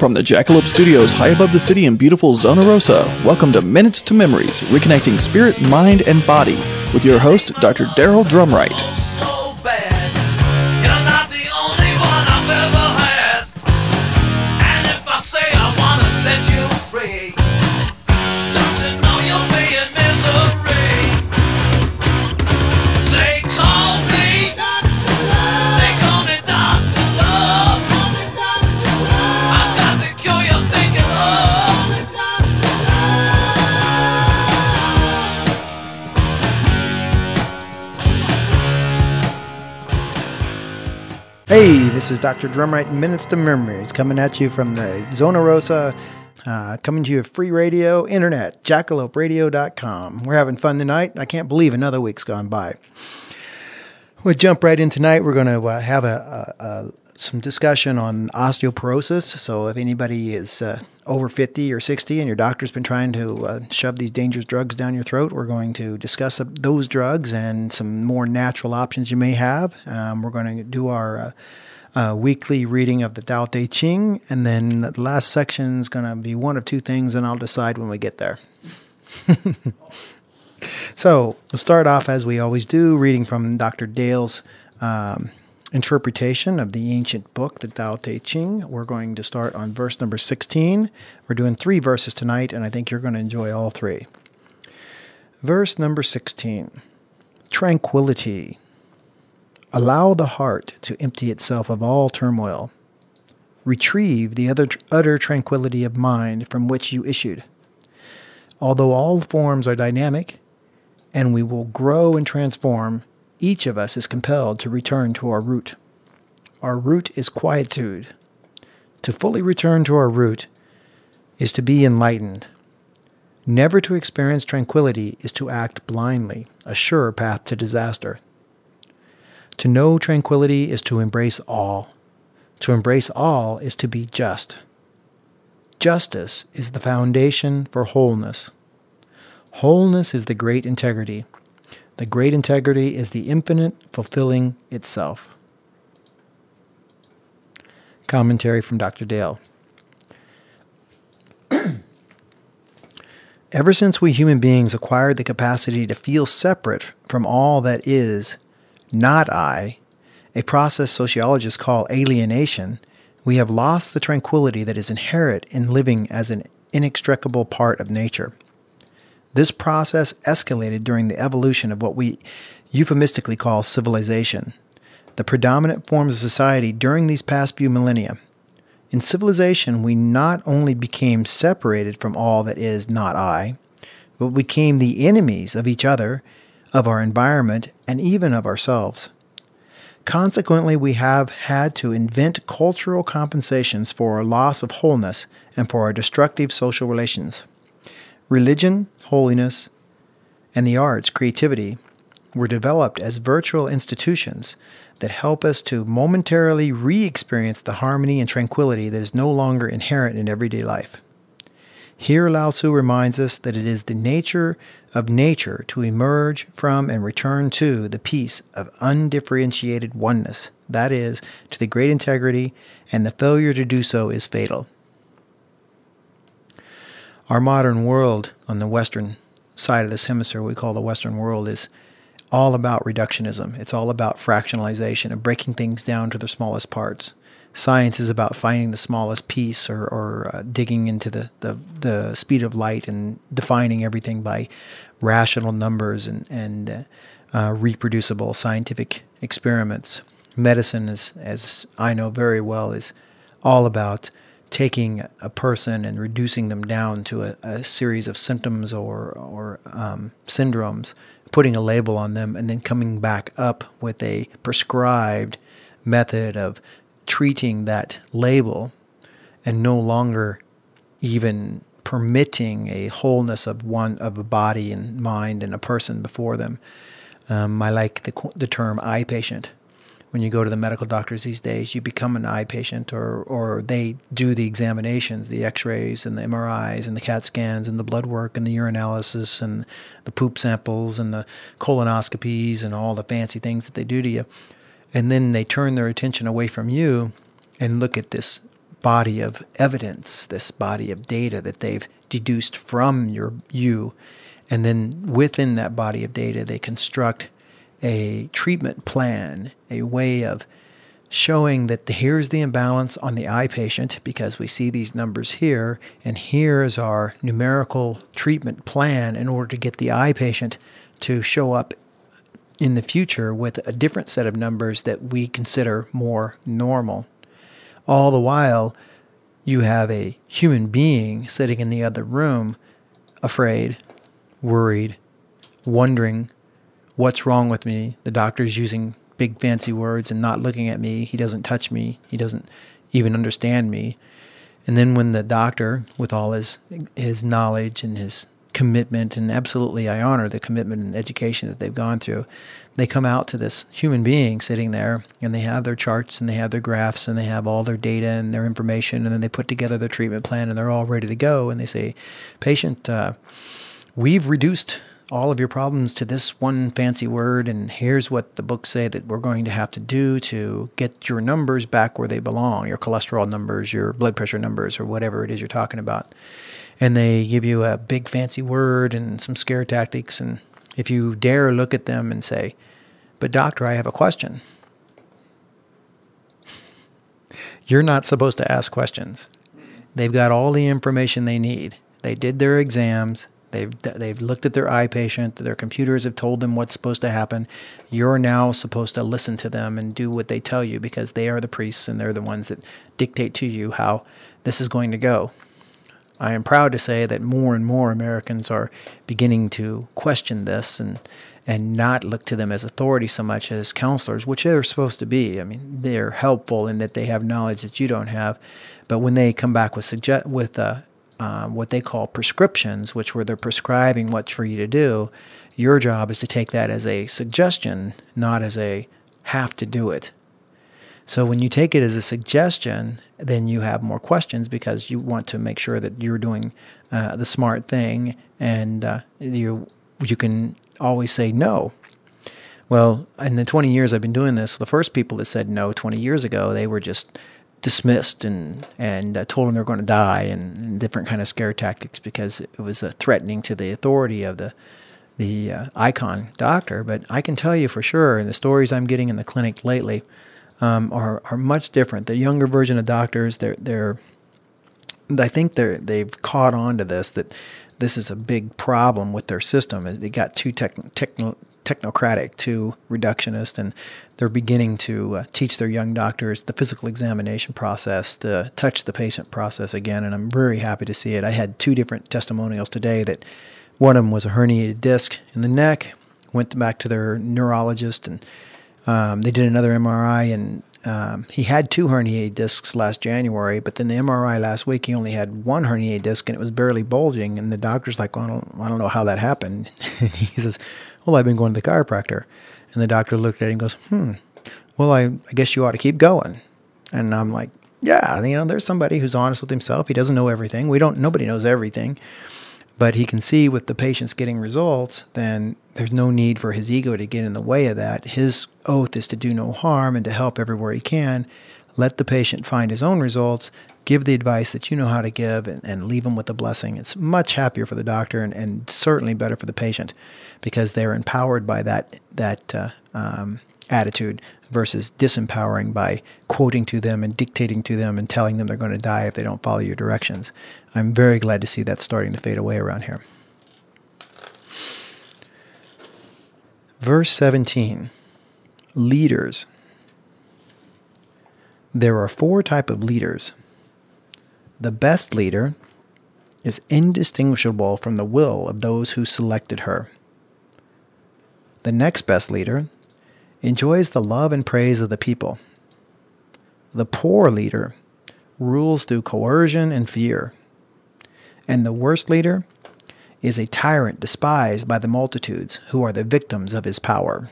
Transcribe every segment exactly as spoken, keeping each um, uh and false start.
From the Jackalope Studios high above the city in beautiful Zona Rosa, welcome to Minutes to Memories, reconnecting spirit, mind, and body with your host, Doctor Daryl Drumright. Hey, this is Doctor Drumright, Minutes to Memories, coming at you from the Zona Rosa, uh, coming to you free radio, internet, jackalope radio dot com. We're having fun tonight. I can't believe another week's gone by. We'll jump right in tonight. We're going to uh, have a, a, a some discussion on osteoporosis. So if anybody is uh, over fifty or sixty and your doctor's been trying to uh, shove these dangerous drugs down your throat, we're going to discuss uh, those drugs and some more natural options you may have. Um, we're going to do our uh, uh, weekly reading of the Tao Te Ching, and then the last section is going to be one of two things, and I'll decide when we get there. So we'll start off as we always do, reading from Doctor Dale's um, interpretation of the ancient book, the Tao Te Ching. We're going to start on verse number sixteen. We're doing three verses tonight, and I think you're going to enjoy all three. Verse number sixteen. Tranquility. Allow the heart to empty itself of all turmoil. Retrieve the other, utter tranquility of mind from which you issued. Although all forms are dynamic, and we will grow and transform, each of us is compelled to return to our root. Our root is quietude. To fully return to our root is to be enlightened. Never to experience tranquility is to act blindly, a sure path to disaster. To know tranquility is to embrace all. To embrace all is to be just. Justice is the foundation for wholeness. Wholeness is the great integrity. The great integrity is the infinite fulfilling itself. Commentary from Doctor Dale. Ever since we human beings acquired the capacity to feel separate from all that is not I, a process sociologists call alienation, we have lost the tranquility that is inherent in living as an inextricable part of nature. This process escalated during the evolution of what we euphemistically call civilization, the predominant forms of society during these past few millennia. In civilization, we not only became separated from all that is not I, but became the enemies of each other, of our environment, and even of ourselves. Consequently, we have had to invent cultural compensations for our loss of wholeness and for our destructive social relations. Religion, holiness, and the arts, creativity, were developed as virtual institutions that help us to momentarily re-experience the harmony and tranquility that is no longer inherent in everyday life. Here Lao Tzu reminds us that it is the nature of nature to emerge from and return to the peace of undifferentiated oneness, that is, to the great integrity, and the failure to do so is fatal. Our modern world on the western side of this hemisphere, we call the Western world, is all about reductionism. It's all about fractionalization and breaking things down to the smallest parts. Science is about finding the smallest piece or, or uh, digging into the, the, the speed of light and defining everything by rational numbers and, and uh, uh, reproducible scientific experiments. Medicine, is, as I know very well, is all about taking a person and reducing them down to a, a series of symptoms or, or um, syndromes, putting a label on them, and then coming back up with a prescribed method of treating that label and no longer even permitting a wholeness of one of a body and mind and a person before them. Um, I like the, the term eye patient. When you go to the medical doctors these days, you become an eye patient, or or they do the examinations, the x-rays and the M R Is and the CAT scans and the blood work and the urinalysis and the poop samples and the colonoscopies and all the fancy things that they do to you. And then they turn their attention away from you and look at this body of evidence, this body of data that they've deduced from your you. And then within that body of data, they construct a treatment plan, a way of showing that the, here's the imbalance on the eye patient because we see these numbers here, and here is our numerical treatment plan in order to get the eye patient to show up in the future with a different set of numbers that we consider more normal. All the while, you have a human being sitting in the other room, afraid, worried, wondering, what's wrong with me? The doctor's using big fancy words and not looking at me. He doesn't touch me. He doesn't even understand me. And then when the doctor, with all his his knowledge and his commitment, and absolutely I honor the commitment and education that they've gone through, they come out to this human being sitting there, and they have their charts and they have their graphs and they have all their data and their information, and then they put together their treatment plan and they're all ready to go. And they say, patient, uh, we've reduced all of your problems to this one fancy word, and here's what the books say that we're going to have to do to get your numbers back where they belong, your cholesterol numbers, your blood pressure numbers, or whatever it is you're talking about. And they give you a big fancy word and some scare tactics, and if you dare look at them and say, but doctor, I have a question. You're not supposed to ask questions. They've got all the information they need. They did their exams. They've they've looked at their eye patient. Their computers have told them what's supposed to happen. You're now supposed to listen to them and do what they tell you because they are the priests and they're the ones that dictate to you how this is going to go. I am proud to say that more and more Americans are beginning to question this and and not look to them as authority so much as counselors, which they're supposed to be. I mean, they're helpful in that they have knowledge that you don't have. But when they come back with suggest with uh, uh, what they call prescriptions, which where they're prescribing what's for you to do, your job is to take that as a suggestion, not as a have to do it. So when you take it as a suggestion, then you have more questions because you want to make sure that you're doing uh, the smart thing, and uh, you you can always say no. Well, in the twenty years I've been doing this, the first people that said no twenty years ago, they were just dismissed and and uh, told them they're going to die, and, and different kind of scare tactics because it was uh, threatening to the authority of the the uh, icon doctor. But I can tell you for sure, in the stories I'm getting in the clinic lately, Um, are are much different. The younger version of doctors, they're they're, I think they're they've caught on to this, that this is a big problem with their system. They got too techn- techno, technocratic, too reductionist, and they're beginning to uh, teach their young doctors the physical examination process, the touch the patient process again. And I'm very happy to see it. I had two different testimonials today. That one of them was a herniated disc in the neck. Went back to their neurologist and. Um, they did another M R I, and um, he had two herniated discs last January, but then the M R I last week, he only had one herniated disc, and it was barely bulging. And the doctor's like, well, I don't, I don't know how that happened. And he says, well, I've been going to the chiropractor. And the doctor looked at it and goes, hmm, well, I, I guess you ought to keep going. And I'm like, yeah, you know, there's somebody who's honest with himself. He doesn't know everything. We don't, nobody knows everything. But he can see with the patients getting results, then there's no need for his ego to get in the way of that. His oath is to do no harm and to help everywhere he can. Let the patient find his own results, give the advice that you know how to give, and, and leave him with a blessing. It's much happier for the doctor and, and certainly better for the patient because they're empowered by that, that uh, um, attitude versus disempowering by quoting to them and dictating to them and telling them they're going to die if they don't follow your directions. I'm very glad to see that starting to fade away around here. Verse seventeen, leaders. There are four types of leaders. The best leader is indistinguishable from the will of those who selected her. The next best leader enjoys the love and praise of the people. The poor leader rules through coercion and fear. And the worst leader is a tyrant despised by the multitudes who are the victims of his power.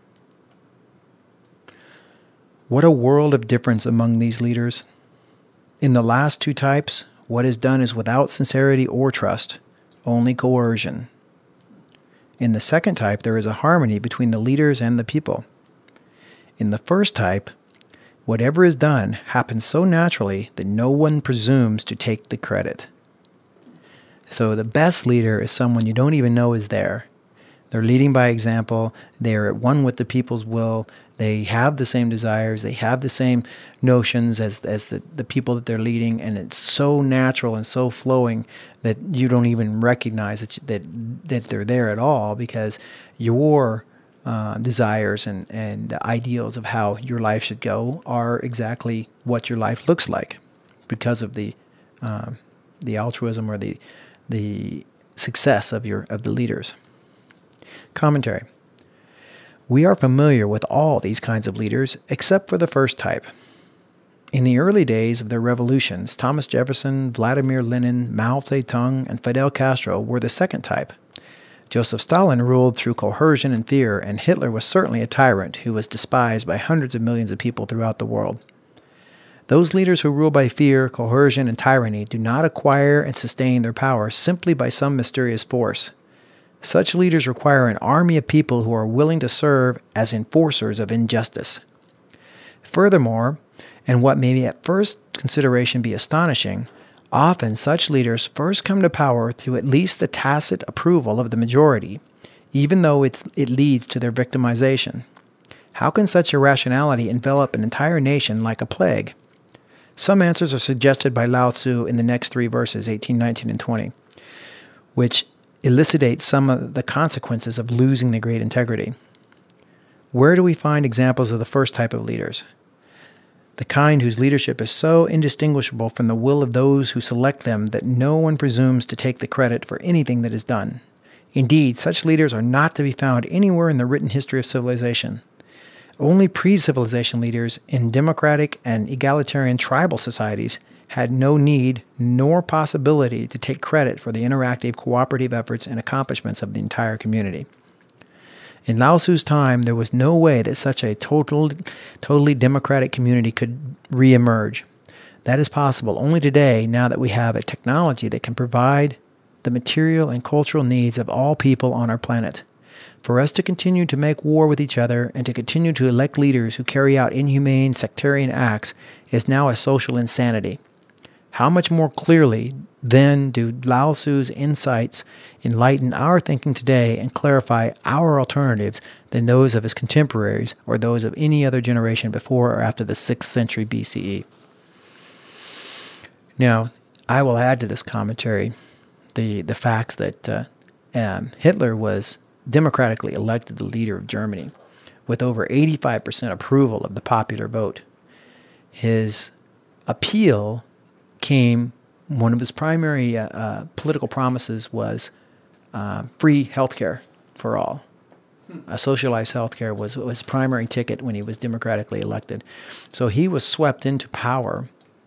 What a world of difference among these leaders. In the last two types, what is done is without sincerity or trust, only coercion. In the second type, there is a harmony between the leaders and the people. In the first type, Whatever is done happens so naturally that no one presumes to take the credit. So the best leader is someone you don't even know is there. They're leading by example. They're at one with the people's will. They have the same desires. They have the same notions as as the, the people that they're leading. And it's so natural and so flowing that you don't even recognize that that, that they're there at all, because your uh, desires and, and the ideals of how your life should go are exactly what your life looks like, because of the uh, the altruism or the the success of your of the leaders. Commentary. We are familiar with all these kinds of leaders except for the first type. In the early days of their revolutions, Thomas Jefferson, Vladimir Lenin, Mao Zedong, and Fidel Castro were the second type. Joseph Stalin ruled through coercion and fear, and Hitler was certainly a tyrant who was despised by hundreds of millions of people throughout the world. Those leaders who rule by fear, coercion, and tyranny do not acquire and sustain their power simply by some mysterious force. Such leaders require an army of people who are willing to serve as enforcers of injustice. Furthermore, and what may at first consideration be astonishing, often such leaders first come to power through at least the tacit approval of the majority, even though it's, it leads to their victimization. How can such irrationality envelop an entire nation like a plague? Some answers are suggested by Lao Tzu in the next three verses, eighteen, nineteen, and twenty, which elucidate some of the consequences of losing the great integrity. Where do we find examples of the first type of leaders? The kind whose leadership is so indistinguishable from the will of those who select them that no one presumes to take the credit for anything that is done. Indeed, such leaders are not to be found anywhere in the written history of civilization. Only pre-civilization leaders in democratic and egalitarian tribal societies had no need nor possibility to take credit for the interactive, cooperative efforts and accomplishments of the entire community. In Lao Tzu's time, there was no way that such a total, totally democratic community could reemerge. That is possible only today, now that we have a technology that can provide the material and cultural needs of all people on our planet. For us to continue to make war with each other and to continue to elect leaders who carry out inhumane, sectarian acts is now a social insanity. How much more clearly, then, do Lao Tzu's insights enlighten our thinking today and clarify our alternatives than those of his contemporaries or those of any other generation before or after the sixth century B C E? Now, I will add to this commentary the, the facts that uh, um, Hitler was democratically elected the leader of Germany with over eighty-five percent approval of the popular vote. His appeal came, one of his primary uh, uh, political promises was uh, free health care for all. Uh, socialized health care was, was his primary ticket when he was democratically elected. So he was swept into power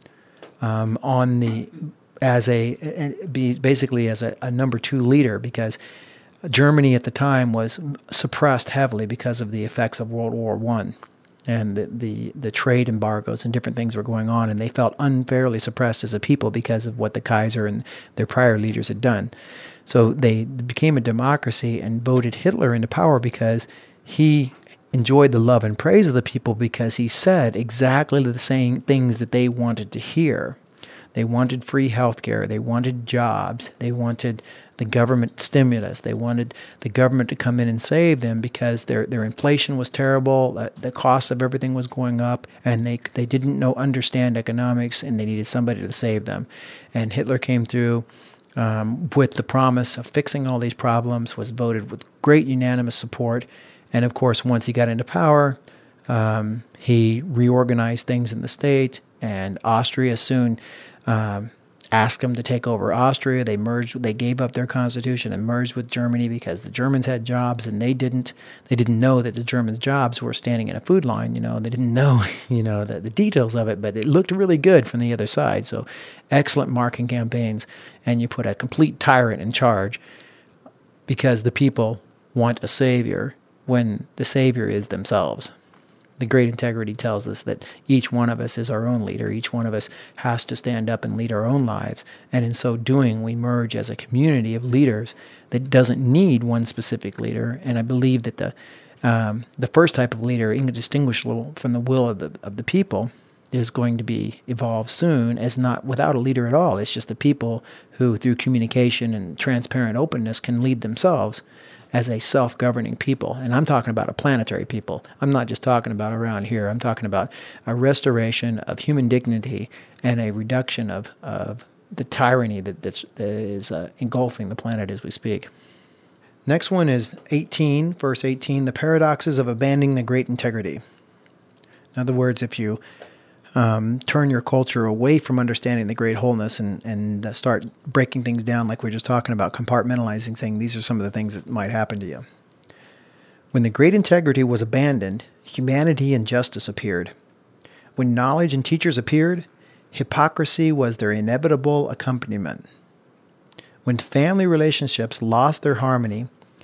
um, on the as a basically as a, a number two leader, because Germany at the time was suppressed heavily because of the effects of World War One. And the, the, the trade embargoes and different things were going on, and they felt unfairly suppressed as a people because of what the Kaiser and their prior leaders had done. So they became a democracy and voted Hitler into power because he enjoyed the love and praise of the people, because he said exactly the same things that they wanted to hear. They wanted free health care. They wanted jobs. They wanted the government stimulus. They wanted the government to come in and save them because their their inflation was terrible. Uh, the cost of everything was going up, and they they didn't know understand economics, and they needed somebody to save them. And Hitler came through um, with the promise of fixing all these problems, was voted with great unanimous support. And of course, once he got into power, um, he reorganized things in the state, and Austria soon Um, asked them to take over Austria. They merged. They gave up their constitution and merged with Germany because the Germans had jobs and they didn't. They didn't know that the Germans' jobs were standing in a food line. You know, they didn't know, you know, the, the details of it, but it looked really good from the other side. So, excellent marketing campaigns, and you put a complete tyrant in charge because the people want a savior when the savior is themselves. The great integrity tells us that each one of us is our own leader. Each one of us has to stand up and lead our own lives. And in so doing, we merge as a community of leaders that doesn't need one specific leader. And I believe that the Um, the first type of leader, indistinguishable from the will of the of the people, is going to be evolved soon as not without a leader at all. It's just the people who, through communication and transparent openness, can lead themselves as a self-governing people. And I'm talking about a planetary people. I'm not just talking about around here. I'm talking about a restoration of human dignity and a reduction of, of the tyranny that, that's, that is uh, engulfing the planet as we speak. Next one is eighteen, verse eighteen, the paradoxes of abandoning the great integrity. In other words, if you Um, turn your culture away from understanding the great wholeness and, and uh, start breaking things down like we we're just talking about, compartmentalizing things, these are some of the things that might happen to you. When the great integrity was abandoned, humanity and justice appeared. When knowledge and teachers appeared, hypocrisy was their inevitable accompaniment. When family relationships lost their harmony,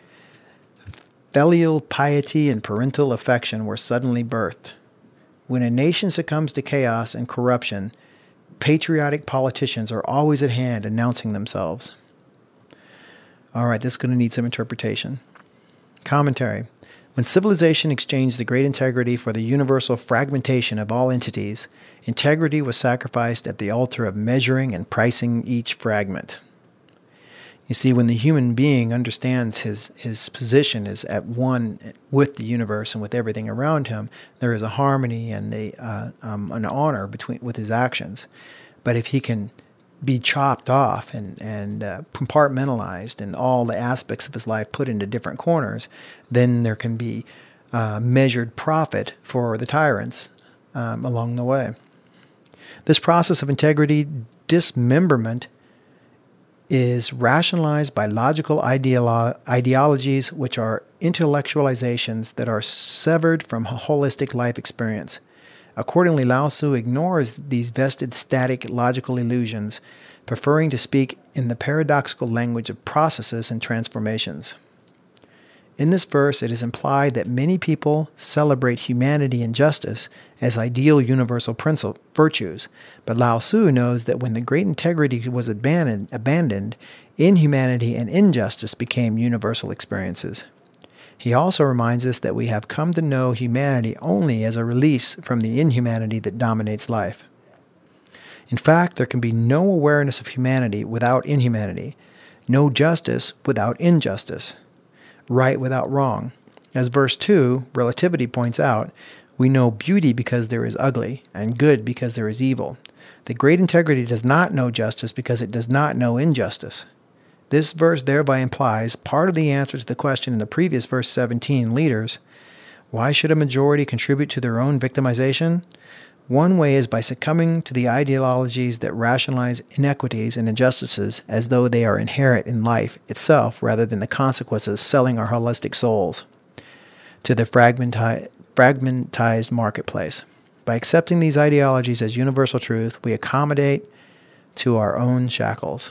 filial piety and parental affection were suddenly birthed. When a nation succumbs to chaos and corruption, patriotic politicians are always at hand announcing themselves. All right, this is going to need some interpretation. Commentary. When civilization exchanged the great integrity for the universal fragmentation of all entities, integrity was sacrificed at the altar of measuring and pricing each fragment. You see, when the human being understands his, his position is at one with the universe and with everything around him, there is a harmony and a, uh, um, an honor between with his actions. But if he can be chopped off and, and uh, compartmentalized and all the aspects of his life put into different corners, then there can be uh, measured profit for the tyrants um, along the way. This process of integrity dismemberment is rationalized by logical ideolo- ideologies which are intellectualizations that are severed from a holistic life experience. Accordingly, Lao Tzu ignores these vested static logical illusions, preferring to speak in the paradoxical language of processes and transformations. In this verse, it is implied that many people celebrate humanity and justice as ideal universal principle, virtues, but Lao Tzu knows that when the great integrity was abandoned, abandoned, inhumanity and injustice became universal experiences. He also reminds us that we have come to know humanity only as a release from the inhumanity that dominates life. In fact, there can be no awareness of humanity without inhumanity, no justice without injustice, right without wrong. As verse two, Relativity, points out, we know beauty because there is ugly, and good because there is evil. The great integrity does not know justice because it does not know injustice. This verse thereby implies part of the answer to the question in the previous verse seventeen, leaders. Why should a majority contribute to their own victimization? One way is by succumbing to the ideologies that rationalize inequities and injustices as though they are inherent in life itself rather than the consequences of selling our holistic souls to the fragmenti- fragmentized marketplace. By accepting these ideologies as universal truth, we accommodate to our own shackles.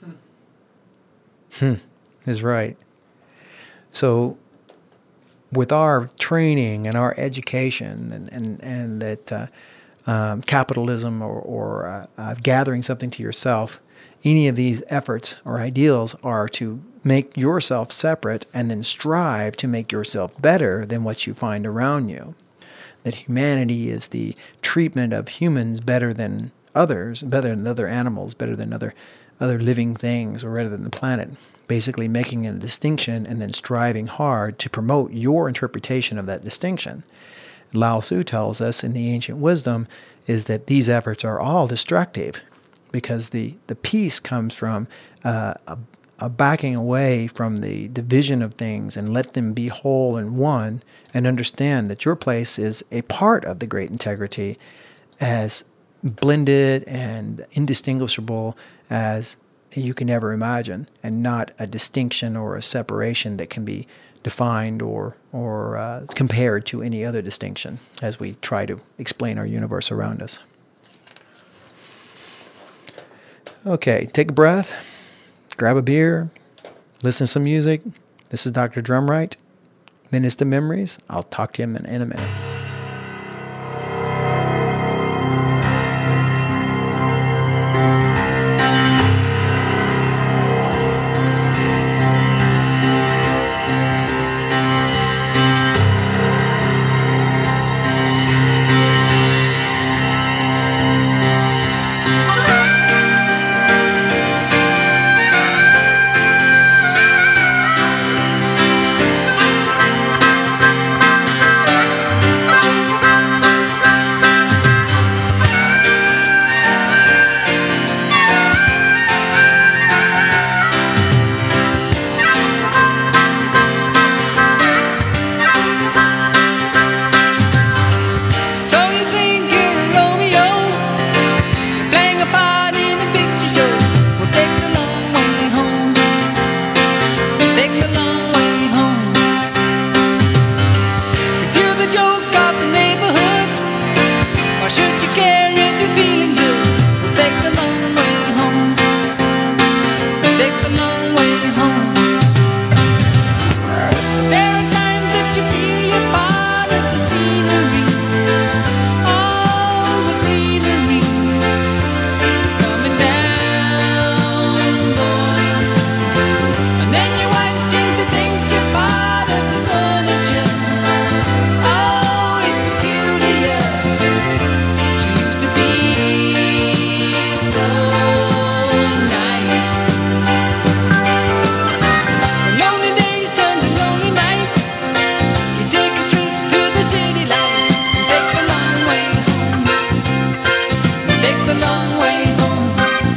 Hmm, is right. So with our training and our education and, and, and that uh, um, capitalism or, or uh, uh, gathering something to yourself, any of these efforts or ideals are to make yourself separate and then strive to make yourself better than what you find around you. That humanity is the treatment of humans better than others, better than other animals, better than other other living things, or rather than the planet. Basically making a distinction and then striving hard to promote your interpretation of that distinction. Lao Tzu tells us in the ancient wisdom is that these efforts are all destructive because the, the peace comes from uh, a, a backing away from the division of things and let them be whole and one and understand that your place is a part of the great integrity as blended and indistinguishable as you can ever imagine, and not a distinction or a separation that can be defined or or uh, compared to any other distinction as we try to explain our universe around us. Okay, take a breath, grab a beer, listen to some music. This is Doctor Drumright, Minutes to Memories. I'll talk to you in, in a minute. take the long way home.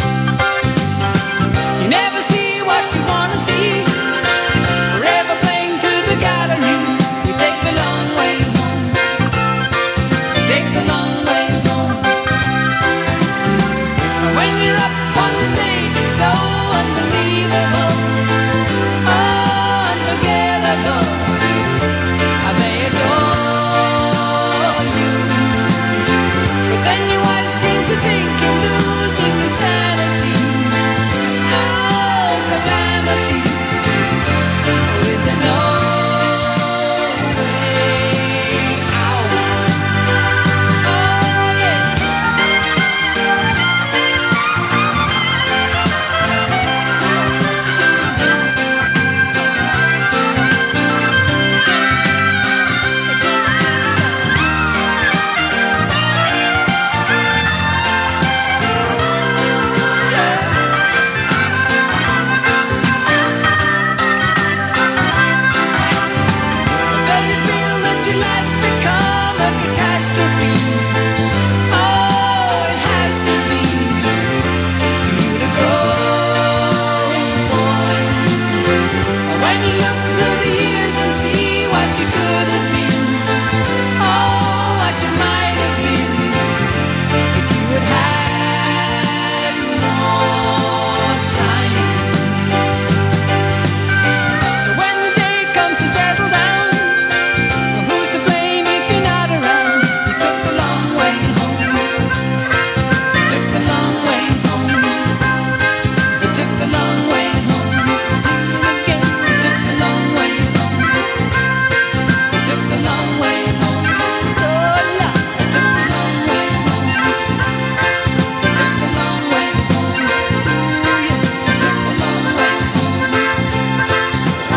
You never see what you want to see, forever playing to the gallery. We take the long way home, take the long way home. And when you're up on the stage, it's so unbelievable, unforgettable. I may adore you, but then your wife seems to think you're losing your sanity. Oh, calamity. Oh, is there no way out? Oh, yeah. Does it feel that your life's become a catastrophe? Oh, it has to be for you to go, boy. When you look through the years and see what you could have been, oh, what you might have been, if you had had more time. So when the day comes to settle down, well, who's to blame if you're not around? You took the long way home, you took the long way home, you took the long way home. See you again, you took the long way home, you took the long way home. So long, you took the long way home, you took the long way home. Ooh, yeah, you took the long way home.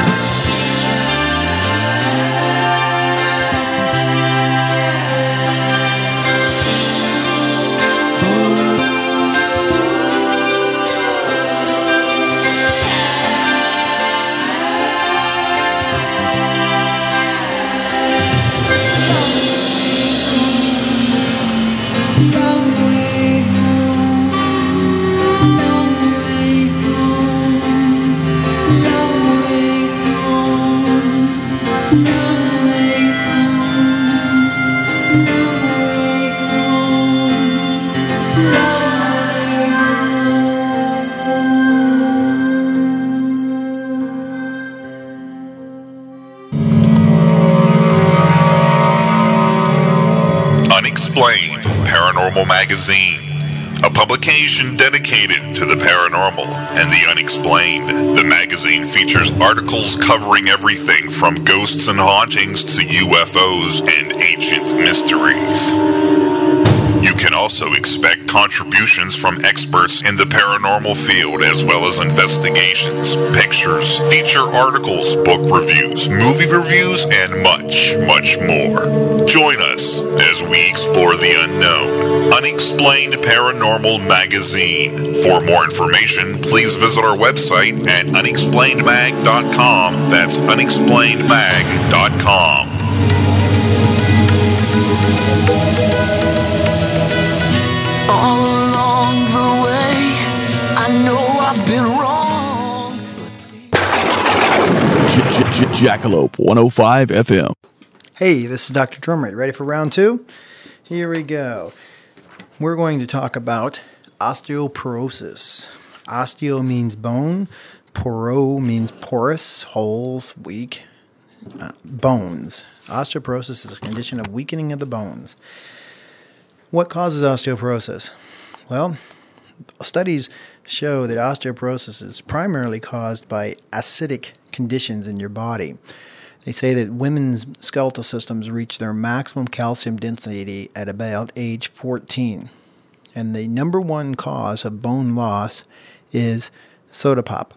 Long way home, long way home, long way home, long way home, long way home, Unexplained Paranormal Magazine, a publication dedicated to the paranormal and the unexplained. The magazine features articles covering everything from ghosts and hauntings to U F Os and ancient mysteries. You can also expect contributions from experts in the paranormal field, as well as investigations, pictures, feature articles, book reviews, movie reviews, and much, much more. Join us as we explore the unknown. Unexplained Paranormal Magazine. For more information, please visit our website at unexplained mag dot com. That's unexplained mag dot com. All along the way, I know I've been wrong. Jackalope one oh five F M. Hey, this is Doctor Drummer. Ready for round two? Here we go. We're going to talk about osteoporosis. Osteo means bone. Poro means porous, holes, weak. Uh, bones. Osteoporosis is a condition of weakening of the bones. What causes osteoporosis? Well, studies show that osteoporosis is primarily caused by acidic conditions in your body. They say that women's skeletal systems reach their maximum calcium density at about age fourteen. And the number one cause of bone loss is soda pop.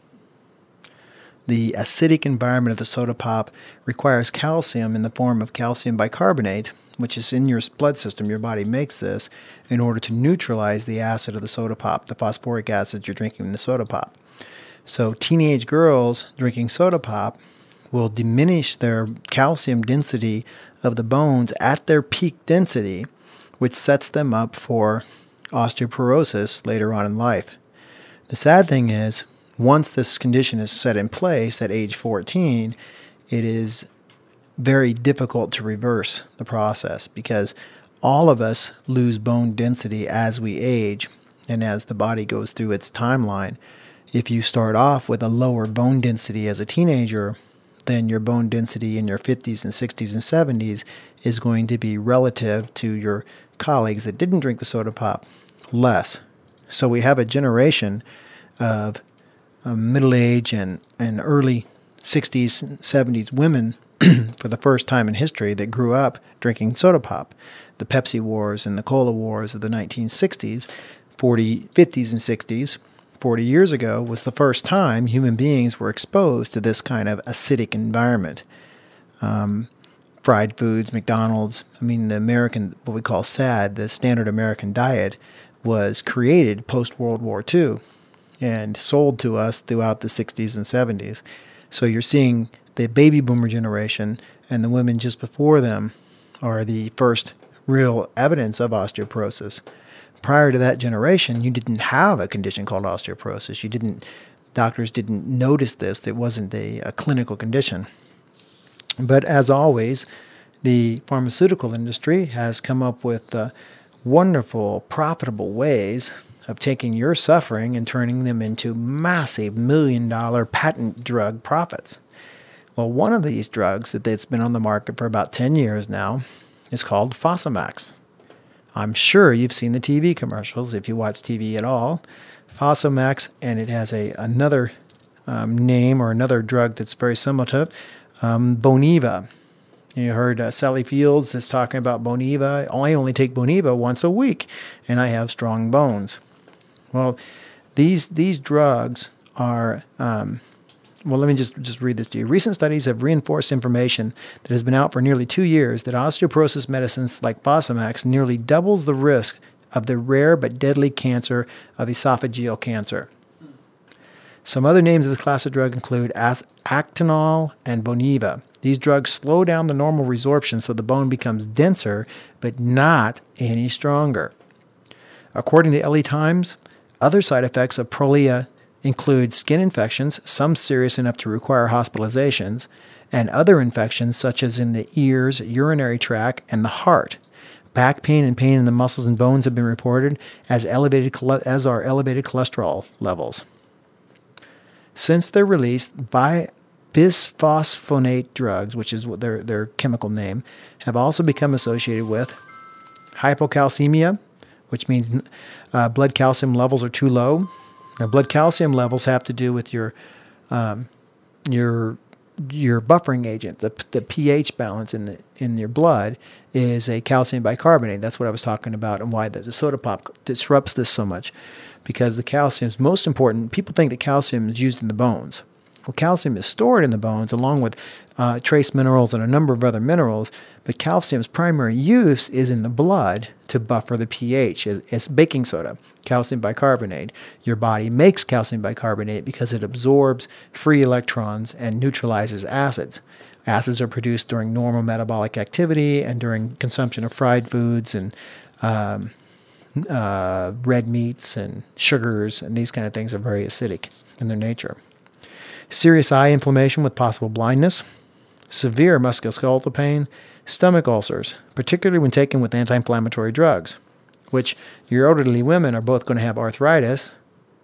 The acidic environment of the soda pop requires calcium in the form of calcium bicarbonate, which is in your blood system. Your body makes this in order to neutralize the acid of the soda pop, the phosphoric acid you're drinking in the soda pop. So teenage girls drinking soda pop will diminish their calcium density of the bones at their peak density, which sets them up for osteoporosis later on in life. The sad thing is, once this condition is set in place at age fourteen, it is very difficult to reverse the process because all of us lose bone density as we age and as the body goes through its timeline. If you start off with a lower bone density as a teenager, then your bone density in your fifties and sixties and seventies is going to be relative to your colleagues that didn't drink the soda pop less. So we have a generation of uh, middle-aged and, and early sixties and seventies women for the first time in history that grew up drinking soda pop. The Pepsi wars and the cola wars of the nineteen sixties, forty, fifties and sixties, forty years ago was the first time human beings were exposed to this kind of acidic environment. Um, fried foods, McDonald's, I mean the American, what we call S A D, the standard American diet, was created post-World War Two and sold to us throughout the sixties and seventies. So you're seeing the baby boomer generation and the women just before them are the first real evidence of osteoporosis. Prior to that generation, you didn't have a condition called osteoporosis. You didn't, doctors didn't notice this. It wasn't a, a clinical condition. But as always, the pharmaceutical industry has come up with uh, wonderful, profitable ways of taking your suffering and turning them into massive million-dollar patent drug profits. Well, one of these drugs that's been on the market for about ten years now is called Fosamax. I'm sure you've seen the T V commercials if you watch T V at all. Fosamax, and it has a another um, name or another drug that's very similar to it, um, Boniva. You heard uh, Sally Fields is talking about Boniva. I only take Boniva once a week, and I have strong bones. Well, these these drugs are... Um, Well, let me just, just read this to you. Recent studies have reinforced information that has been out for nearly two years that osteoporosis medicines like Fosamax nearly doubles the risk of the rare but deadly cancer of esophageal cancer. Some other names of the class of drug include Actonol and Boniva. These drugs slow down the normal resorption so the bone becomes denser but not any stronger. According to L A Times, other side effects of Prolia include skin infections, some serious enough to require hospitalizations, and other infections such as in the ears, urinary tract, and the heart. Back pain and pain in the muscles and bones have been reported, as elevated as are elevated cholesterol levels. Since their release, bi- bisphosphonate drugs, which is what their, their chemical name, have also become associated with hypocalcemia, which means uh, blood calcium levels are too low. Now, blood calcium levels have to do with your um, your your buffering agent. The the pH balance in the in your blood is a calcium bicarbonate. That's what I was talking about, and why the, the soda pop disrupts this so much, because the calcium is most important. People think that calcium is used in the bones. Well, calcium is stored in the bones along with uh, trace minerals and a number of other minerals, but calcium's primary use is in the blood to buffer the pH. It's, it's baking soda, calcium bicarbonate. Your body makes calcium bicarbonate because it absorbs free electrons and neutralizes acids. Acids are produced during normal metabolic activity and during consumption of fried foods and um, uh, red meats and sugars, and these kind of things are very acidic in their nature. Serious eye inflammation with possible blindness, severe musculoskeletal pain, stomach ulcers, particularly when taken with anti-inflammatory drugs, which your elderly women are both going to have arthritis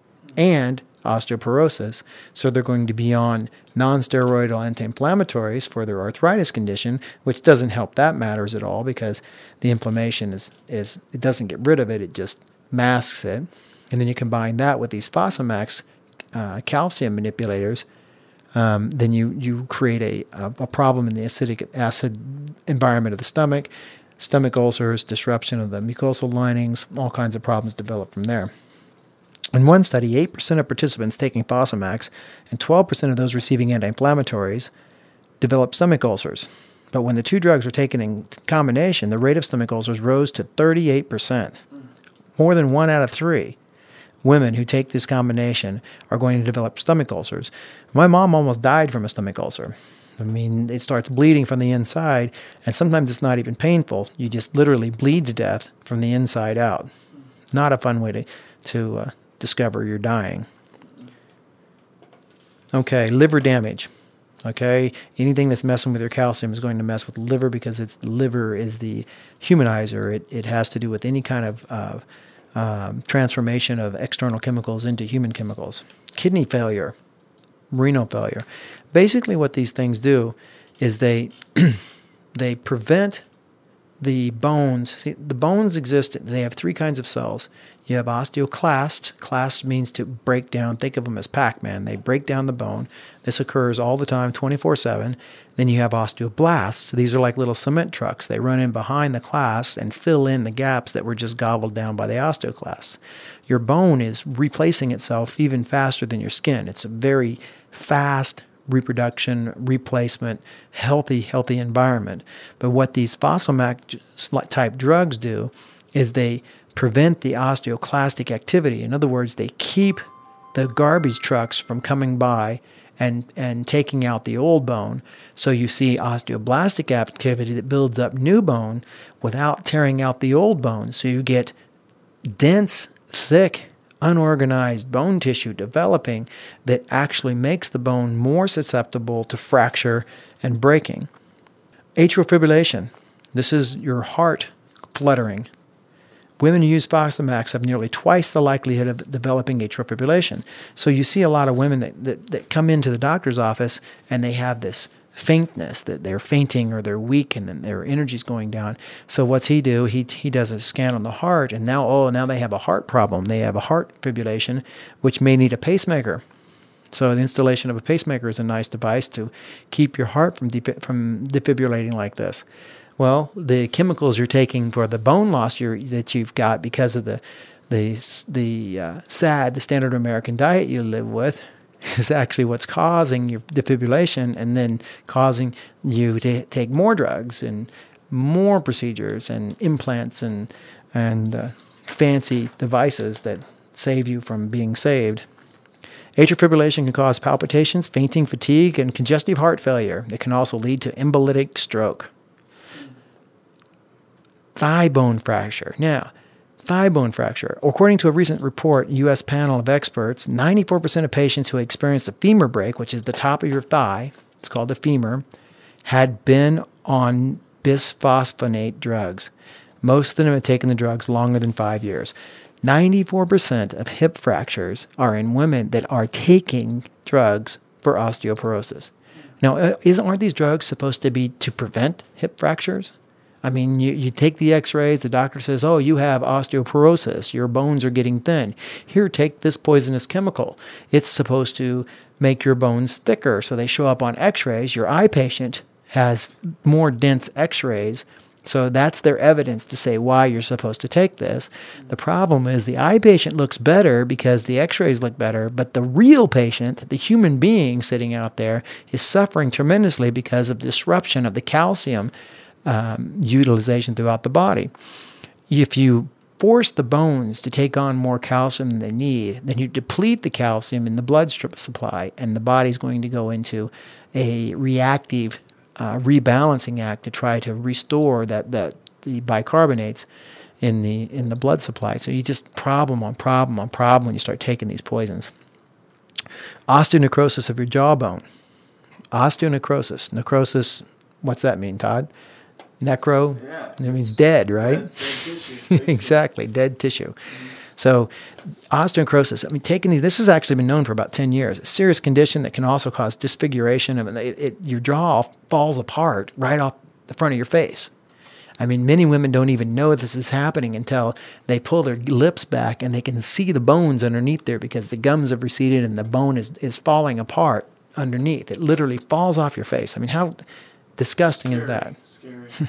and osteoporosis, so they're going to be on non-steroidal anti-inflammatories for their arthritis condition, which doesn't help that matters at all because the inflammation is, is it doesn't get rid of it, it just masks it. And then you combine that with these Fosamax uh, calcium manipulators, Um, then you, you create a, a, a problem in the acidic acid environment of the stomach, stomach ulcers, disruption of the mucosal linings, all kinds of problems develop from there. In one study, eight percent of participants taking Fosamax and twelve percent of those receiving anti-inflammatories developed stomach ulcers. But when the two drugs were taken in combination, the rate of stomach ulcers rose to thirty-eight percent. More than one out of three women who take this combination are going to develop stomach ulcers. My mom almost died from a stomach ulcer. I mean, it starts bleeding from the inside, and sometimes it's not even painful. You just literally bleed to death from the inside out. Not a fun way to, to uh, discover you're dying. Okay, liver damage. Okay, anything that's messing with your calcium is going to mess with the liver because its liver is the humanizer. It, it has to do with any kind of uh, um, transformation of external chemicals into human chemicals. Kidney failure, renal failure. Basically what these things do is they they prevent the bones. See, the bones exist, they have three kinds of cells. You have osteoclasts. Clast means to break down. Think of them as Pac-Man. They break down the bone. This occurs all the time, twenty-four seven. Then you have osteoblasts. These are like little cement trucks. They run in behind the clasts and fill in the gaps that were just gobbled down by the osteoclasts. Your bone is replacing itself even faster than your skin. It's a very fast reproduction, replacement, healthy, healthy environment. But what these Fosamax-type drugs do is they prevent the osteoclastic activity. In other words, they keep the garbage trucks from coming by and, and taking out the old bone. So you see osteoblastic activity that builds up new bone without tearing out the old bone. So you get dense, thick, unorganized bone tissue developing that actually makes the bone more susceptible to fracture and breaking. Atrial fibrillation. This is your heart fluttering. Women who use Fosamax have nearly twice the likelihood of developing atrial fibrillation. So you see a lot of women that, that, that come into the doctor's office and they have this faintness, that they're fainting or they're weak and then their energy's going down. So what's he do? He he does a scan on the heart and now, oh, now they have a heart problem. They have a heart fibrillation, which may need a pacemaker. So the installation of a pacemaker is a nice device to keep your heart from defi- from defibrillating like this. Well, the chemicals you're taking for the bone loss you're, that you've got because of the the the uh, S A D, the standard American diet you live with, is actually what's causing your defibrillation and then causing you to take more drugs and more procedures and implants and and uh, fancy devices that save you from being saved. Atrial fibrillation can cause palpitations, fainting, fatigue, and congestive heart failure. It can also lead to embolytic stroke. Thigh bone fracture. Now, thigh bone fracture. According to a recent report, U S panel of experts, ninety-four percent of patients who experienced a femur break, which is the top of your thigh, it's called the femur, had been on bisphosphonate drugs. Most of them had taken the drugs longer than five years. ninety-four percent of hip fractures are in women that are taking drugs for osteoporosis. Now, isn't, aren't these drugs supposed to be to prevent hip fractures? I mean, you, you take the x-rays, the doctor says, oh, you have osteoporosis, your bones are getting thin. Here, take this poisonous chemical. It's supposed to make your bones thicker, so they show up on x-rays. Your eye patient has more dense x-rays, so that's their evidence to say why you're supposed to take this. The problem is the eye patient looks better because the x-rays look better, but the real patient, the human being sitting out there, is suffering tremendously because of disruption of the calcium Um, utilization throughout the body. If you force the bones to take on more calcium than they need, then you deplete the calcium in the blood strip supply, and the body's going to go into a reactive uh, rebalancing act to try to restore that, that the bicarbonates in the in the blood supply. So you just problem on problem on problem when you start taking these poisons. Osteonecrosis of your jawbone. Osteonecrosis. Necrosis, what's that mean, Todd? Necro, Yeah. it means dead, right? Dead, dead tissue, Exactly, dead tissue. So osteonecrosis, I mean, taking these, this has actually been known for about ten years. It's a serious condition that can also cause disfiguration. I mean, it, it, your jaw falls apart right off the front of your face. I mean, many women don't even know this is happening until they pull their lips back and they can see the bones underneath there because the gums have receded and the bone is, is falling apart underneath. It literally falls off your face. I mean, how disgusting Scary. is that? Scary.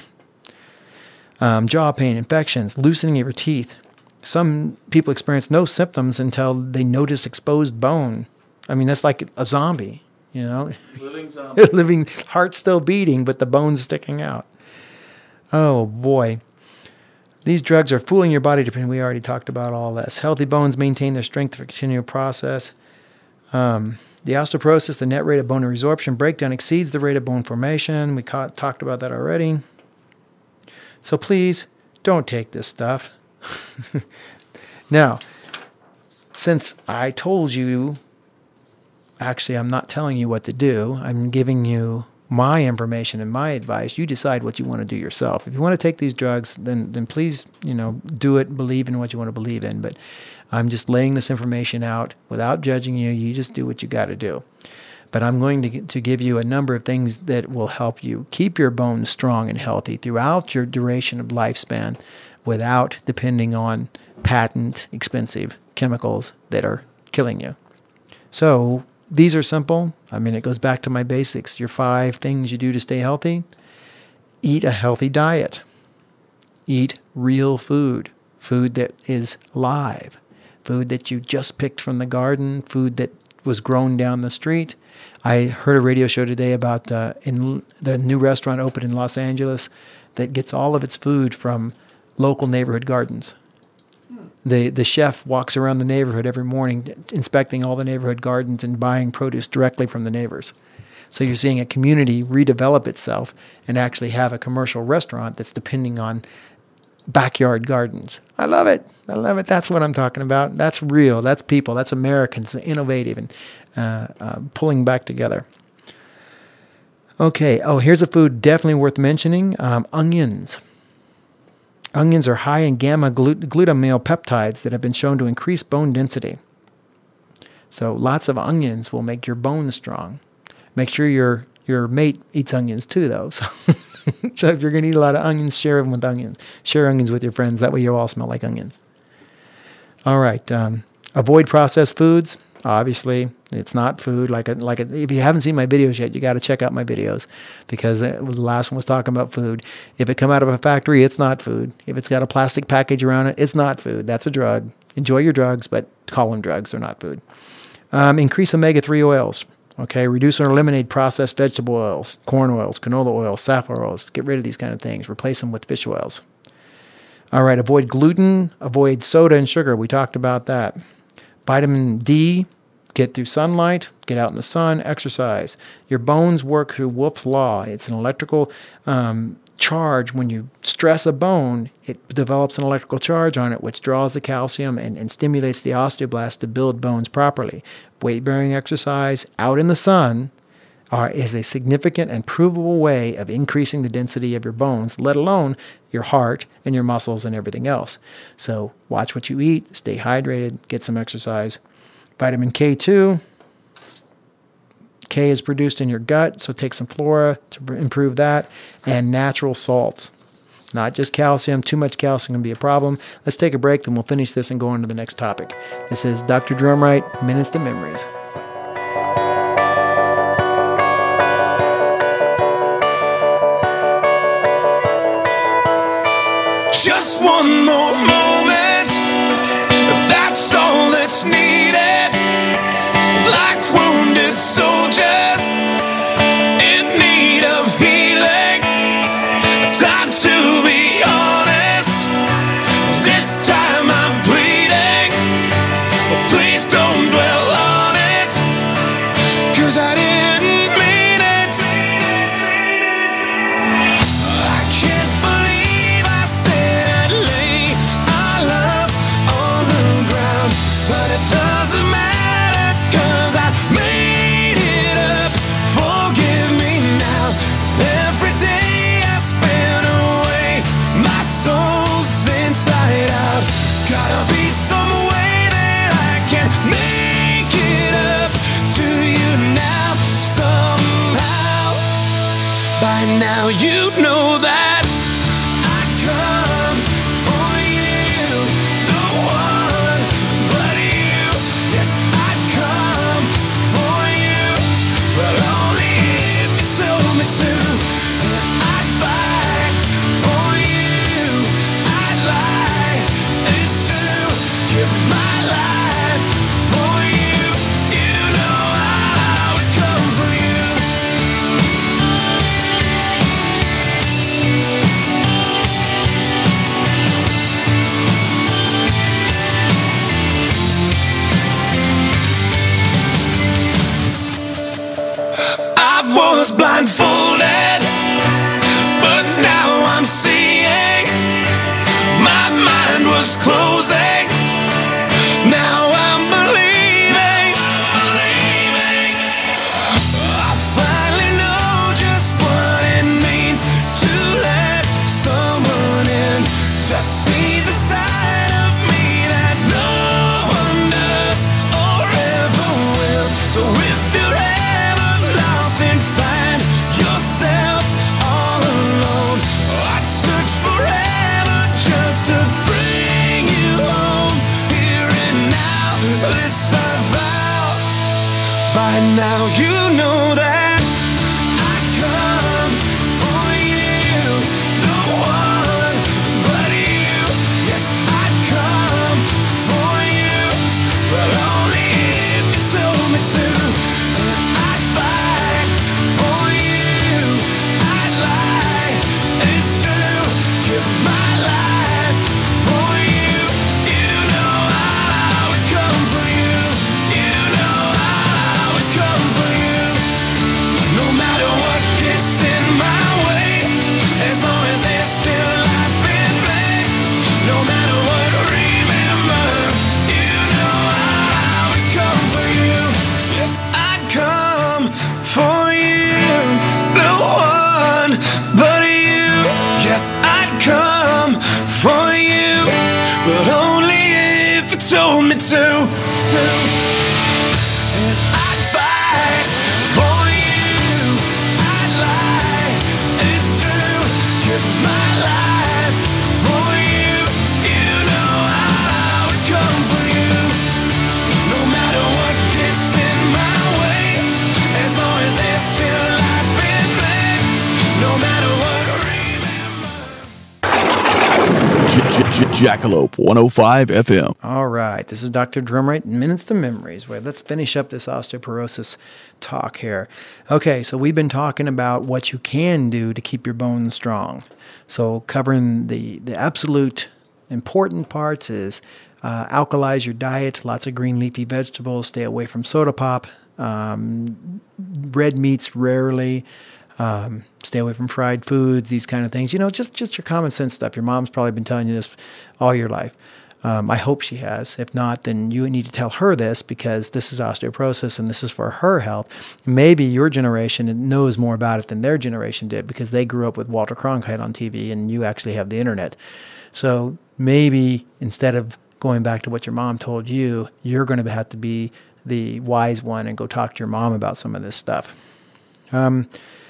Um, jaw pain, infections, loosening of your teeth. Some people experience no symptoms until they notice exposed bone. I mean, that's like a zombie, you know? Living zombie. Living, heart still beating, but the bone's sticking out. Oh, boy. These drugs are fooling your body. To, we already talked about all this. Healthy bones maintain their strength for continual process. Um, the osteoporosis, the net rate of bone resorption breakdown exceeds the rate of bone formation. We ca- talked about that already. So please, don't take this stuff. Now, since I told you, actually, I'm not telling you what to do. I'm giving you my information and my advice. You decide what you want to do yourself. If you want to take these drugs, then then please, you know, do it. Believe in what you want to believe in. But I'm just laying this information out without judging you. You just do what you got to do. But I'm going to to give you a number of things that will help you keep your bones strong and healthy throughout your duration of lifespan, without depending on patent, expensive chemicals that are killing you. So these are simple. I mean, it goes back to my basics. Your five things you do to stay healthy. Eat a healthy diet. Eat real food. Food that is live. Food that you just picked from the garden. Food that was grown down the street. I heard a radio show today about uh, in the new restaurant opened in Los Angeles that gets all of its food from local neighborhood gardens. The the chef walks around the neighborhood every morning inspecting all the neighborhood gardens and buying produce directly from the neighbors. So you're seeing a community redevelop itself and actually have a commercial restaurant that's depending on backyard gardens. I love it. I love it. That's what I'm talking about. That's real. That's people. That's Americans, innovative and uh, uh, pulling back together. Okay. Oh, here's a food definitely worth mentioning. Um, onions. Onions are high in gamma glut- glutamyl peptides that have been shown to increase bone density. So lots of onions will make your bones strong. Make sure your your mate eats onions too, though. So, so if you're going to eat a lot of onions, share them with onions. Share onions with your friends. That way you all smell like onions. All right. Um, avoid processed foods. Obviously, it's not food. Like a, like a, if you haven't seen my videos yet, you got to check out my videos, because it was, the last one was talking about food. If it come out of a factory, it's not food. If it's got a plastic package around it, it's not food. That's a drug. Enjoy your drugs, but call them drugs. They're not food. Um, increase omega three oils. Okay, reduce or eliminate processed vegetable oils, corn oils, canola oils, safflower oils. Get rid of these kind of things. Replace them with fish oils. All right, avoid gluten. Avoid soda and sugar. We talked about that. Vitamin D, get through sunlight, get out in the sun, exercise. Your bones work through Wolff's Law. It's an electrical um, charge. When you stress a bone, it develops an electrical charge on it, which draws the calcium and, and stimulates the osteoblasts to build bones properly. Weight-bearing exercise out in the sun are, is a significant and provable way of increasing the density of your bones, let alone your heart and your muscles and everything else. So watch what you eat, stay hydrated, get some exercise. Vitamin K two. K is produced in your gut, so take some flora to improve that. And natural salts. Not just calcium. Too much calcium can be a problem. Let's take a break, then we'll finish this and go on to the next topic. This is Doctor Drumright, Minutes to Memories. Just one more moment, that's all that's needed. Like wounded soldiers in need of healing. Time to be honest, this time I'm bleeding. Please don't dwell on it, 'cause I didn't mean it. I can't believe I said I'd lay our love on the ground, but it doesn't matter, 'cause I made it up. Forgive me now. Every day I spent away, my soul's inside out. Gotta be some way that I can make it up to you now somehow. By now you know that I come for you, no one but you. Yes, I come for you, but only if you told me to. I'd fight for you, I'd lie, it's true. Give my life for you, you know I'll always come for you. I was blindfolded, but now I'm seeing. My mind was closing, Now you know that I'd come for you. No one but you. Yes, I'd come for you, but only if you told me to. And I'd fight for you. I'd lie, it's true. Give my life for you. You know I'll always come for you. You know I'll always come for you. No matter what gets in my way, as long as there's still life in me. No matter what, remember, you know I'll always come for you. Yes, I'd come for you. No one but you. Yes, I'd come for you, but only if you told me to. to. And I'd fight for you. I'd lie, it's true. Give my life for you. You know I'll always come for you. No matter what gets in my way, as long as there's still life in me. No matter what, remember. J- J- J- Jackalope one oh five F M. All right, this is Doctor Drumright, Minutes to Memories. Well, let's finish up this osteoporosis talk here. Okay, so we've been talking about what you can do to keep your bones strong. So covering the, the absolute important parts is uh, alkalize your diet, lots of green leafy vegetables, stay away from soda pop, um, red meats rarely, um, stay away from fried foods, these kind of things. You know, just, just your common sense stuff. Your mom's probably been telling you this all your life. Um, I hope she has. If not, then you need to tell her this, because this is osteoporosis and this is for her health. Maybe your generation knows more about it than their generation did, because they grew up with Walter Cronkite on T V and you actually have the internet. So maybe instead of going back to what your mom told you, you're going to have to be the wise one and go talk to your mom about some of this stuff. Um,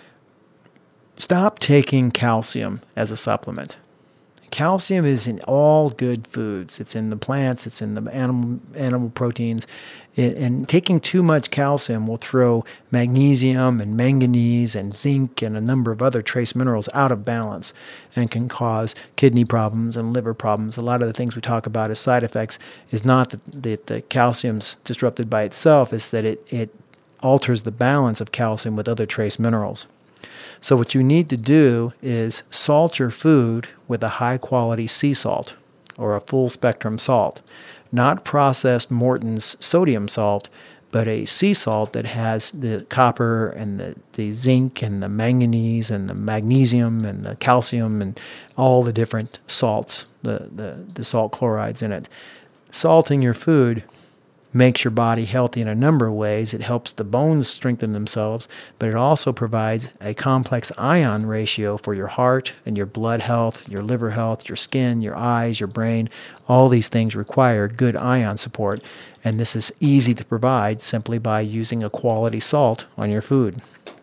stop taking calcium as a supplement. Calcium is in all good foods. It's in the plants. It's in the animal animal proteins. It, and taking too much calcium will throw magnesium and manganese and zinc and a number of other trace minerals out of balance and can cause kidney problems and liver problems. A lot of the things we talk about as side effects is not that the, the calcium's disrupted by itself, it's that it, it alters the balance of calcium with other trace minerals. So what you need to do is salt your food with a high-quality sea salt or a full-spectrum salt, not processed Morton's sodium salt, but a sea salt that has the copper and the, the zinc and the manganese and the magnesium and the calcium and all the different salts, the, the, the salt chlorides in it. Salting your food makes your body healthy in a number of ways. It helps the bones strengthen themselves, but it also provides a complex ion ratio for your heart and your blood health, your liver health, your skin, your eyes, your brain. All these things require good ion support, and this is easy to provide simply by using a quality salt on your food.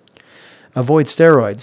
Avoid steroids,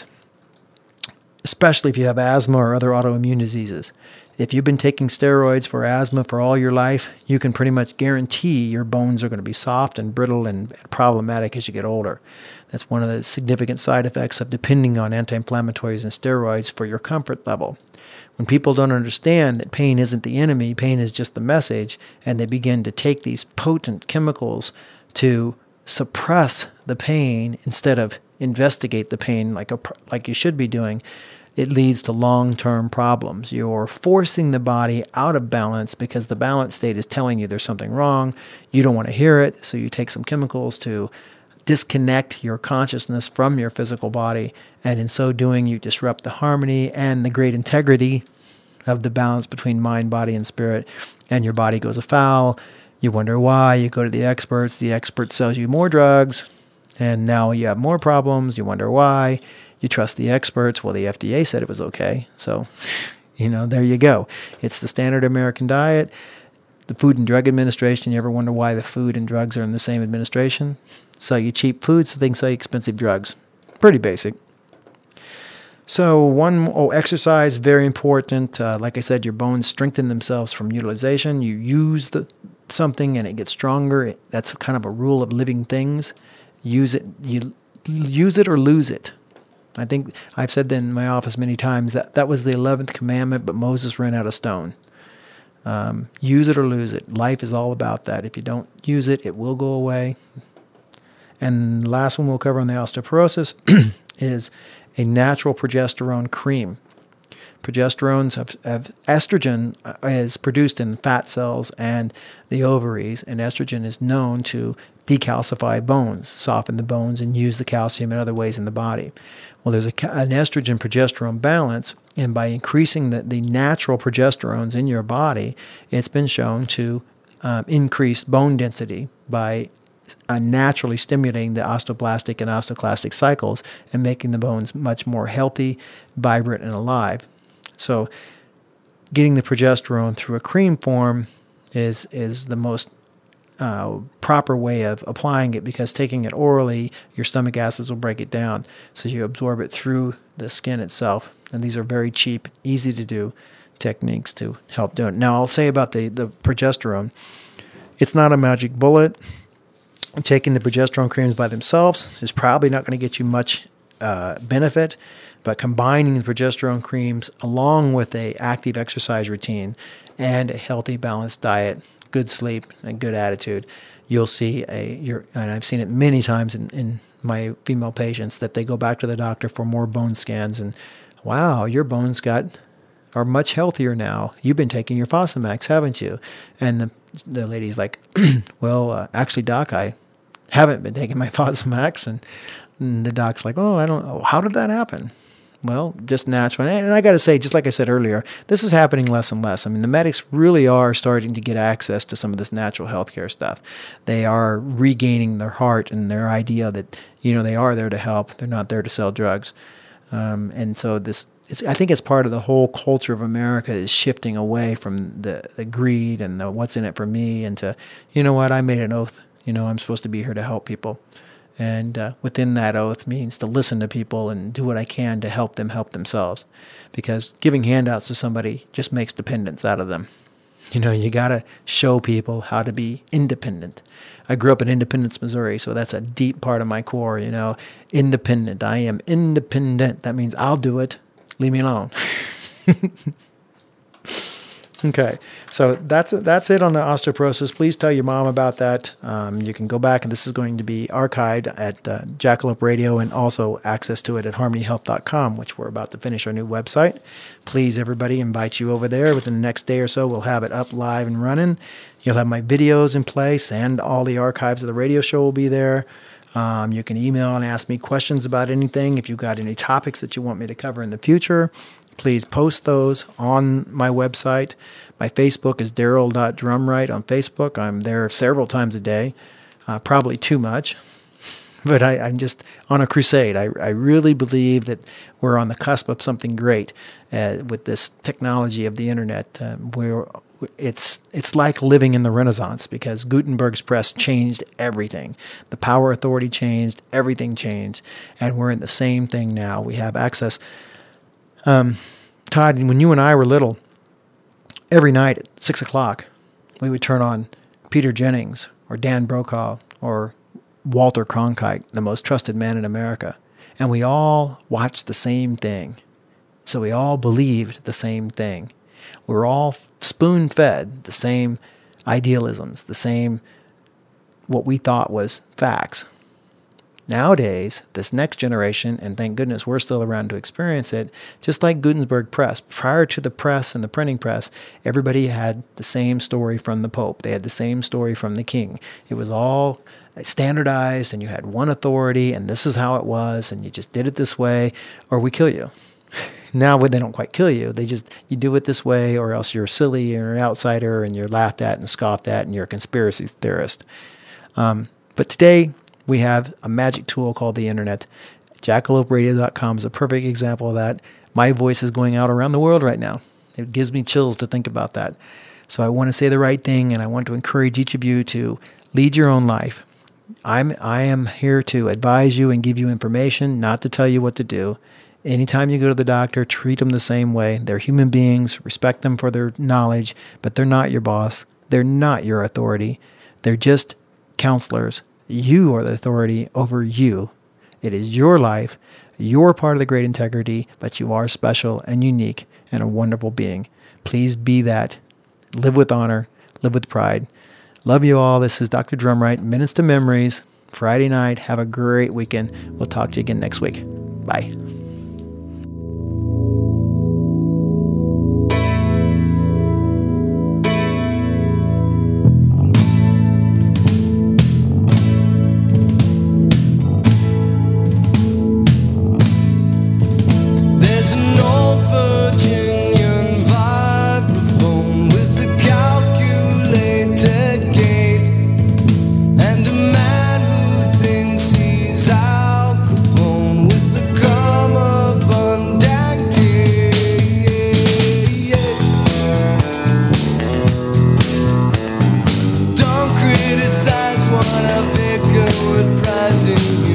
especially if you have asthma or other autoimmune diseases. If you've been taking steroids for asthma for all your life, you can pretty much guarantee your bones are going to be soft and brittle and problematic as you get older. That's one of the significant side effects of depending on anti-inflammatories and steroids for your comfort level. When people don't understand that pain isn't the enemy, pain is just the message, and they begin to take these potent chemicals to suppress the pain instead of investigate the pain like a, like you should be doing, it leads to long-term problems. You're forcing the body out of balance because the balance state is telling you there's something wrong. You don't want to hear it, so you take some chemicals to disconnect your consciousness from your physical body, and in so doing, you disrupt the harmony and the great integrity of the balance between mind, body, and spirit, and your body goes afoul. You wonder why. You go to the experts. The expert sells you more drugs, and now you have more problems. You wonder why. You trust the experts. Well, the F D A said it was okay. So, you know, there you go. It's the standard American diet. The Food and Drug Administration, you ever wonder why the food and drugs are in the same administration? Sell you cheap food so they can sell you expensive drugs. Pretty basic. So one, oh, exercise, very important. Uh, like I said, your bones strengthen themselves from utilization. You use the something and it gets stronger. That's kind of a rule of living things. use it. You use it or lose it. I think I've said that in my office many times that that was the eleventh commandment, but Moses ran out of stone. Um, use it or lose it. Life is all about that. If you don't use it, it will go away. And the last one we'll cover on the osteoporosis is a natural progesterone cream. Progesterones have, have estrogen is produced in fat cells and the ovaries, and estrogen is known to decalcify bones, soften the bones, and use the calcium in other ways in the body. Well, there's a, an estrogen-progesterone balance, and by increasing the, the natural progesterones in your body, it's been shown to um, increase bone density by uh, naturally stimulating the osteoblastic and osteoclastic cycles and making the bones much more healthy, vibrant, and alive. So getting the progesterone through a cream form is is the most uh, proper way of applying it, because taking it orally, your stomach acids will break it down. So you absorb it through the skin itself. And these are very cheap, easy to do techniques to help do it. Now, I'll say about the, the progesterone, it's not a magic bullet. Taking the progesterone creams by themselves is probably not going to get you much uh, benefit. But combining the progesterone creams along with a active exercise routine and a healthy, balanced diet, good sleep, and good attitude, you'll see a. You're, and I've seen it many times in, in my female patients that they go back to the doctor for more bone scans, and wow, your bones got are much healthier now. You've been taking your Fosamax, haven't you? And the the lady's like, well, uh, actually, doc, I haven't been taking my Fosamax, and, and the doc's like, oh, I don't. Oh, how did that happen? Well, just natural. And I got to say, just like I said earlier, this is happening less and less. I mean, the medics really are starting to get access to some of this natural healthcare stuff. They are regaining their heart and their idea that, you know, they are there to help. They're not there to sell drugs. Um, and so this, it's, I think it's part of the whole culture of America is shifting away from the, the greed and the what's in it for me into, you know what, I made an oath. You know, I'm supposed to be here to help people. And uh, within that oath means to listen to people and do what I can to help them help themselves. Because giving handouts to somebody just makes dependence out of them. You know, you got to show people how to be independent. I grew up in Independence, Missouri, so that's a deep part of my core, you know. Independent. I am independent. That means I'll do it. Leave me alone. Okay, so that's that's it on the osteoporosis. Please tell your mom about that. Um, you can go back, and this is going to be archived at uh, Jackalope Radio, and also access to it at harmony health dot com, which we're about to finish our new website. Please, everybody, invite you over there. Within the next day or so, we'll have it up live and running. You'll have my videos in place, and all the archives of the radio show will be there. Um, you can email and ask me questions about anything. If you've got any topics that you want me to cover in the future, please post those on my website. My Facebook is daryl dot drumright on Facebook. I'm there several times a day, uh, probably too much. But I, I'm just on a crusade. I, I really believe that we're on the cusp of something great uh, with this technology of the internet. Um, where it's it's like living in the Renaissance, because Gutenberg's press changed everything. The power authority changed, everything changed, and we're in the same thing now. We have access. Um, Todd, when you and I were little, every night at six o'clock, we would turn on Peter Jennings or Dan Brokaw or Walter Cronkite, the most trusted man in America. And we all watched the same thing. So we all believed the same thing. We were all spoon-fed the same idealisms, the same what we thought was facts. Nowadays, this next generation, and thank goodness we're still around to experience it, just like Gutenberg press, prior to the press and the printing press, everybody had the same story from the Pope. They had the same story from the king. It was all standardized, and you had one authority, and this is how it was, and you just did it this way, or we kill you. Now they don't quite kill you. They just, you do it this way, or else you're silly, you're an outsider, and you're laughed at and scoffed at, and you're a conspiracy theorist. Um, but today, we have a magic tool called the internet. jackalope radio dot com is a perfect example of that. My voice is going out around the world right now. It gives me chills to think about that. So I want to say the right thing, and I want to encourage each of you to lead your own life. I'm I am here to advise you and give you information, not to tell you what to do. Anytime you go to the doctor, treat them the same way. They're human beings. Respect them for their knowledge, but they're not your boss. They're not your authority. They're just counselors. You are the authority over you. It is your life. You're part of the great integrity, but you are special and unique and a wonderful being. Please be that. Live with honor. Live with pride. Love you all. This is Doctor Drumright, Minutes to Memories, Friday night. Have a great weekend. We'll talk to you again next week. Bye. There's an old Virginian vibraphone with a calculated gate, and a man who thinks he's Al Capone with the cummerbund gate. Don't criticize what a vicar would prize in you.